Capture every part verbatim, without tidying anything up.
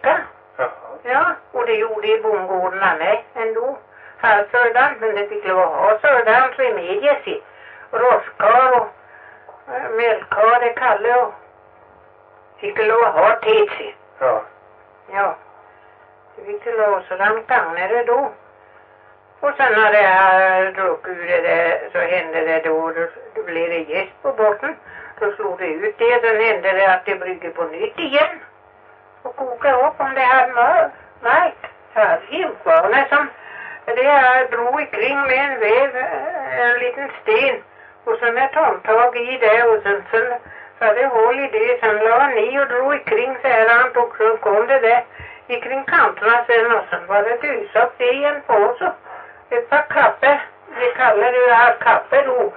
vecka. Jaha. Ja, och det gjorde i bondgårdarna med ändå. Här sådant, men det fick lov att ha sådant remedies i. Roskar och äh, mjölkar, det Kalle och fick lov att ha tids i. Ja. Ja, det fick lov att sådant gagnade då. Och sen när det här druckit ur det där, så hände det då, då, då blev det gäst på botten. Då slog det ut det, sen hände det att det brygger på nytt igen. Och koka upp om det hade mör. Nej, här himkvarna som det här drog ikring med en väv, en liten sten. Och sen ett handtag i det och sen, sen så hade hål i det. Sen la han i och drog ikring så här han tog, så kom det där ikring kanterna sen och sen var det dysat det i en påse. Ett par kapper, det kallar du här kapper då.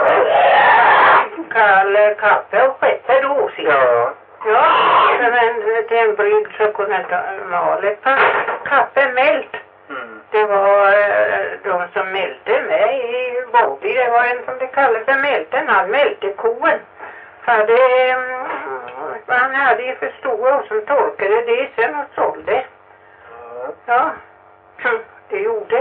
Kallar kapper och skepper då, ser Ja. Ja, men till en brygd så kunde jag mala ett par kapper mält. Mm. Det var uh, de som mälte med i Båby. Det var en som det kallade för mälten. Han mälte koen. För det, um, han hade ju för stora och som torkade det sen och sålde. Ja. Ja, det gjorde.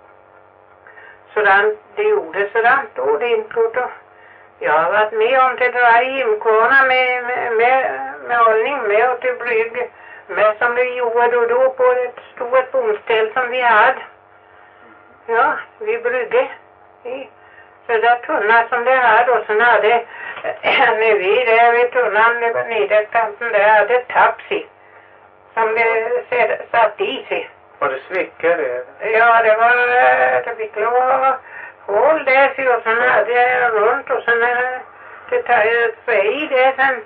Sådant, det gjorde sådant då. Det inte då. Jag har varit med om till dra i imkorna med, med, med, med hållning med och till brygg. Med som det gjorde då, då på ett stort bomställ som vi hade. Ja, vi brygge. I så där tunna som det hade och sen hade när vi där vid tunnan nederkanten där hade taps i. Som det satt i sig. Var det svickare? Ja, det var, det fick lov att hål där så och sen hade jag runt och sen det tar jag för i det sen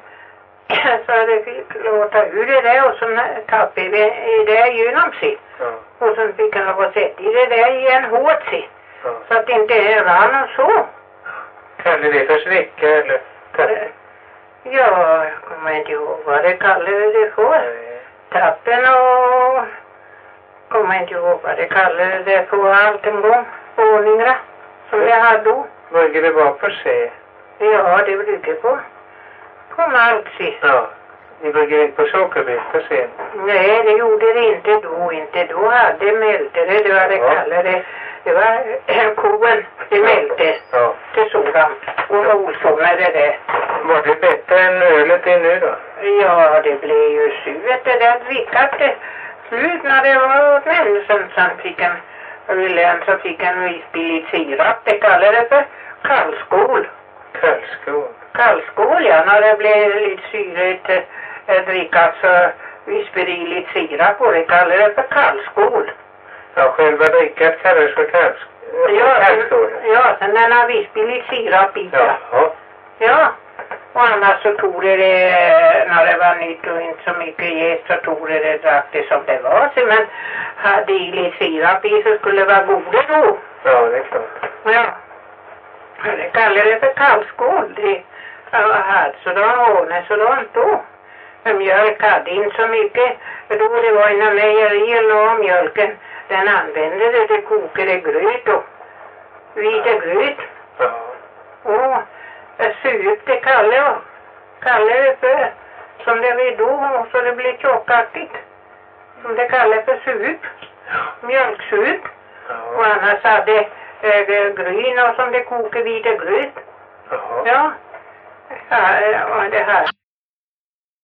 så det fick lov att ta ur det där och sen tappade det i det genom sig. Ja. Och sen fick jag lov att sätta i det där i en hårt sig. Ja. Så att det inte rann och så. Kallar det för svicka eller? Eh, Ja, jag kommer inte ihåg vad det kallade det för. Nej. Tappen och kommer inte ihåg vad det kallade det för allt en gång. Ordningarna som jag hade då. Vad det var på sig? Ja, det brukar på. På Malmsy. Ja. Ni brukar inte på sockerbitar sen? Nej, det gjorde det inte då. Inte då hade mälte det. Det var det Ja. kallade. Det var äh, koen. Det mälte. Ja. Till sådan. Och solsångade det. Var det bättre än ölet är nu då? Ja, det blev ju surt det där drickat det. Slut när det var åt människan. Sen fick en, en så fick en isbillig sirap. Det kallade det för kallskål. Kallskål. Kallskål, ja. När det blev lite syrligt äh, drickat så vispade i lite sirap och det kallade det för kallskål. Ja, själva drickat kallas för kallskål. Ja, Kallskål. ja, sen den har vispade lite sirap i. Ja. Ja. Ja. Och annars så tog det, det när det var nytt och inte så mycket jäst så tog det det drack det som det var. Så men hade i lite sirap i så skulle det vara goda då. Ja, det är klart. Ja. Det kallar det för kallskål. Det hade sådant ordnat sådant då. Men mjölk hade inte så mycket. Då det var inom mejerier och mjölken. Den använde det till kokade gröt och vita gröt. Ja. Och sup det kallar och kallar det för som det var då så det blir tjockaktigt. Som det kallar för sup. Mjölksup. Ja. Och annars hade äh, gryn och som det kokar vita gröt. Jaha. Ja. Ja, och det här